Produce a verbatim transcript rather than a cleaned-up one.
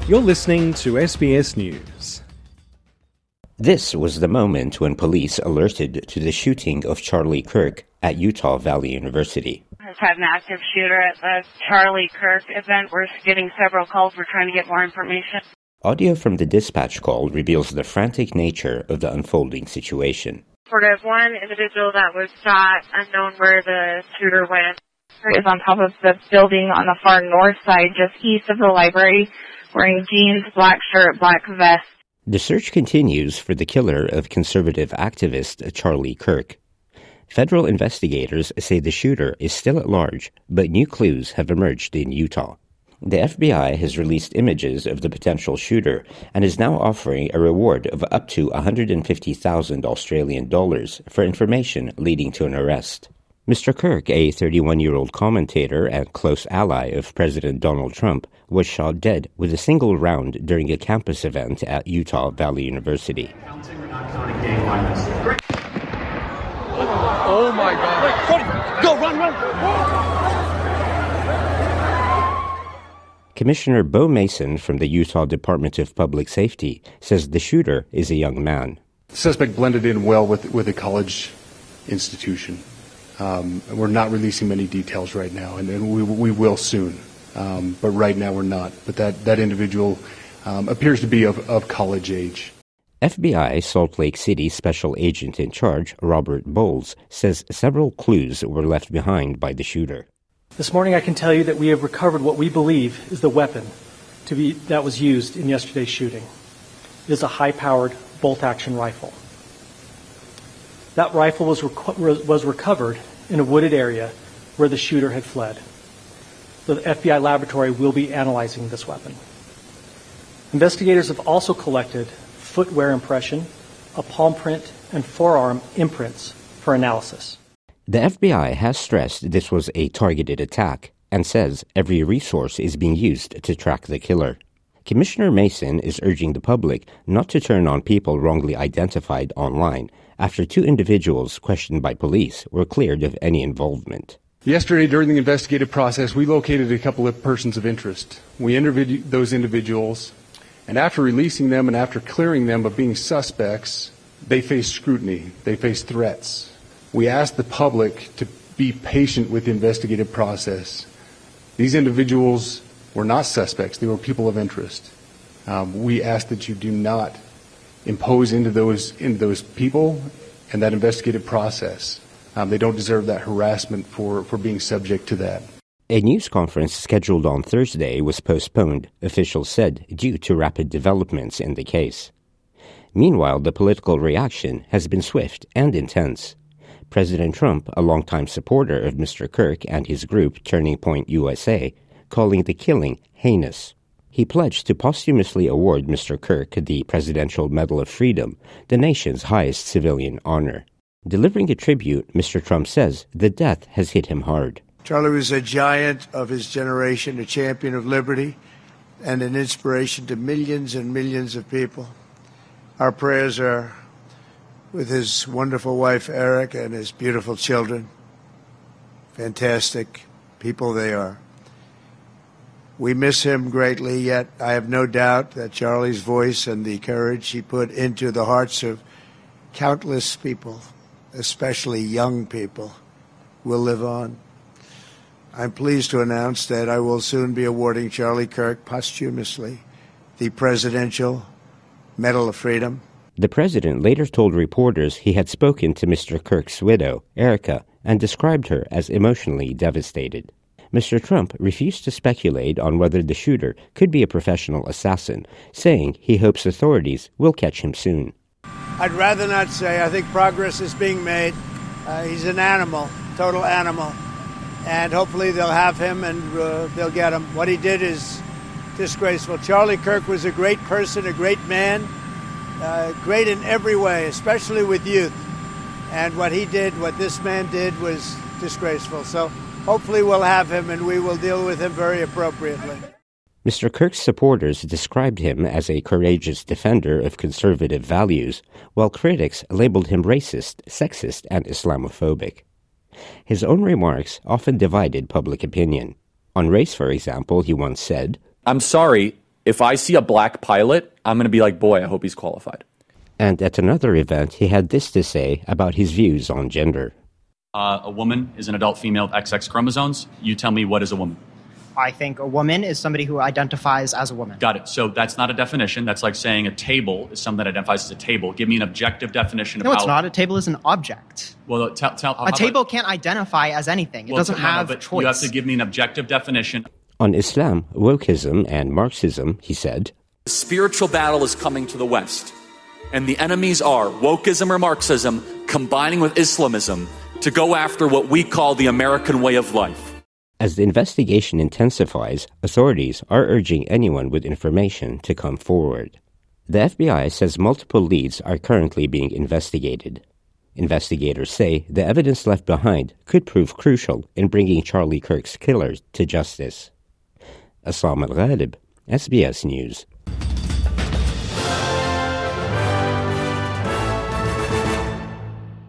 You're listening to S B S News. This was the moment when police alerted to the shooting of Charlie Kirk at Utah Valley University. Has had an active shooter at the Charlie Kirk event. We're getting several calls. We're trying to get more information. Audio from the dispatch call reveals the frantic nature of the unfolding situation. Sort of one individual that was shot, unknown where the shooter went, is on top of the building on the far north side, just east of the library, wearing jeans, black shirt, black vest. The search continues for the killer of conservative activist Charlie Kirk. Federal investigators say the shooter is still at large, but new clues have emerged in Utah. The F B I has released images of the potential shooter and is now offering a reward of up to one hundred fifty thousand Australian dollars for information leading to an arrest. Mister Kirk, a thirty-one-year-old commentator and close ally of President Donald Trump, was shot dead with a single round during a campus event at Utah Valley University. Oh my God. Go, run, run. Commissioner Bo Mason from the Utah Department of Public Safety says the shooter is a young man. The suspect blended in well with, with a college institution. Um, we're not releasing many details right now, and, and we, we will soon. Um, but right now we're not. But that, that individual um, appears to be of, of college age. F B I Salt Lake City Special Agent in Charge, Robert Bowles, says several clues were left behind by the shooter. This morning I can tell you that we have recovered what we believe is the weapon to be, that was used in yesterday's shooting. It is a high-powered bolt-action rifle. That rifle was, rec- was recovered in a wooded area where the shooter had fled. The F B I laboratory will be analyzing this weapon. Investigators have also collected footwear impression, a palm print, and forearm imprints for analysis. The F B I has stressed this was a targeted attack and says every resource is being used to track the killer. Commissioner Mason is urging the public not to turn on people wrongly identified online after two individuals questioned by police were cleared of any involvement. Yesterday, during the investigative process, we located a couple of persons of interest. We interviewed those individuals, and after releasing them and after clearing them of being suspects, they faced scrutiny. They faced threats. We asked the public to be patient with the investigative process. These individuals were not suspects. They were people of interest. Um, we ask that you do not impose into those into those people and that investigative process. Um, they don't deserve that harassment for, for being subject to that. A news conference scheduled on Thursday was postponed, officials said, due to rapid developments in the case. Meanwhile, the political reaction has been swift and intense. President Trump, a longtime supporter of Mister Kirk and his group Turning Point U S A, calling the killing heinous. He pledged to posthumously award Mister Kirk the Presidential Medal of Freedom, the nation's highest civilian honor. Delivering a tribute, Mister Trump says the death has hit him hard. Charlie was a giant of his generation, a champion of liberty, and an inspiration to millions and millions of people. Our prayers are with his wonderful wife, Eric, and his beautiful children. Fantastic people they are. We miss him greatly, yet I have no doubt that Charlie's voice and the courage he put into the hearts of countless people, especially young people, will live on. I'm pleased to announce that I will soon be awarding Charlie Kirk posthumously the Presidential Medal of Freedom. The president later told reporters he had spoken to Mister Kirk's widow, Erica, and described her as emotionally devastated. Mister Trump refused to speculate on whether the shooter could be a professional assassin, saying he hopes authorities will catch him soon. I'd rather not say. I think progress is being made. Uh, he's an animal, total animal. And hopefully they'll have him and uh, they'll get him. What he did is disgraceful. Charlie Kirk was a great person, a great man, uh, great in every way, especially with youth. And what he did, what this man did, was disgraceful. So hopefully we'll have him and we will deal with him very appropriately. Mister Kirk's supporters described him as a courageous defender of conservative values, while critics labeled him racist, sexist, and Islamophobic. His own remarks often divided public opinion. On race, for example, he once said, "I'm sorry If I see a black pilot, I'm going to be like, boy, I hope he's qualified. And at another event, he had this to say about his views on gender. Uh, a woman is an adult female with X X chromosomes. You tell me, what is a woman? I think a woman is somebody who identifies as a woman. Got it. So that's not a definition. That's like saying a table is something that identifies as a table. Give me an objective definition of no, how... No, it's not. A table is an object. Well, tell... tell a table about... can't identify as anything. It well, doesn't no, have no, but choice. You have to give me an objective definition. On Islam, wokeism, and Marxism, he said, the spiritual battle is coming to the West, and the enemies are wokeism or Marxism combining with Islamism to go after what we call the American way of life. As the investigation intensifies, authorities are urging anyone with information to come forward. The F B I says multiple leads are currently being investigated. Investigators say the evidence left behind could prove crucial in bringing Charlie Kirk's killer to justice. Assam Al-Ghalib, S B S News.